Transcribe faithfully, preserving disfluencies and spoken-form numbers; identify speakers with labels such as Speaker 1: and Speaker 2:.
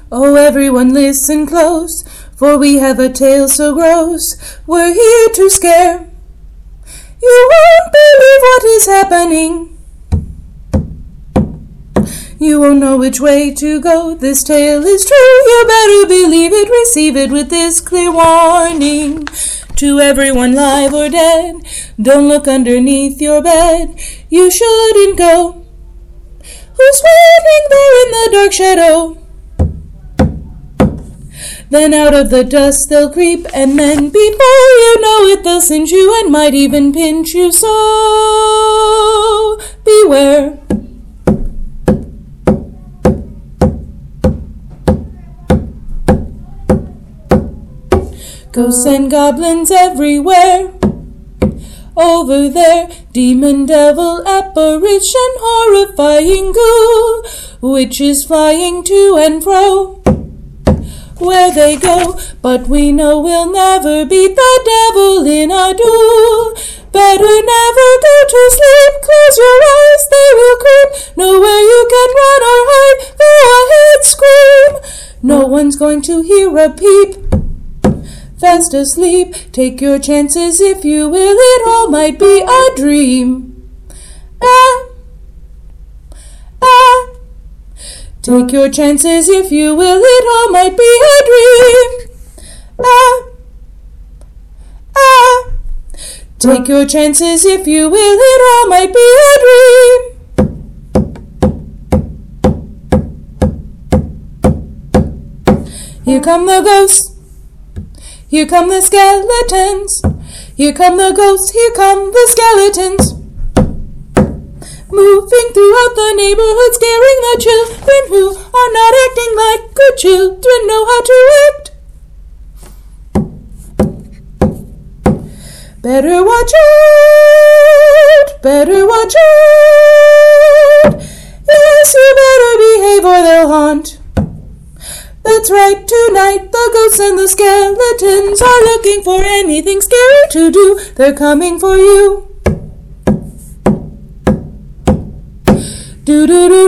Speaker 1: Oh, everyone listen close, for we have a tale so gross. We're here to scare. You won't believe what is happening. You won't know which way to go. This tale is true. You better believe it. Receive it with this clear warning. To everyone live or dead, don't look underneath your bed. You shouldn't go. Who's waiting there in the dark shadow? Then out of the dust they'll creep, and then before you know it they'll singe you and might even pinch you. So beware. Ghosts and goblins everywhere. Over there, demon, devil, apparition, horrifying ghoul, witches flying to and fro. Where they go, but we know we'll never beat the devil in a duel. Better never go to sleep, close your eyes, they will creep. Know where you can run or hide, go ahead, scream. No one's going to hear a peep. Fast asleep, take your chances if you will, it all might be a dream. Ah, ah. Take your chances if you will, it all might be a dream. Ah, ah. Take your chances if you will, it all might be a dream. Here come the ghosts. Here come the skeletons. Here come the ghosts. Here come the skeletons. Moving throughout the neighborhood, scaring the children who are not acting like good children know how to act. Better watch out. Better watch out. Yes, you better behave or they'll haunt. That's right, tonight the ghosts and the skeletons are looking for anything scary to do. They're coming for you. Do do do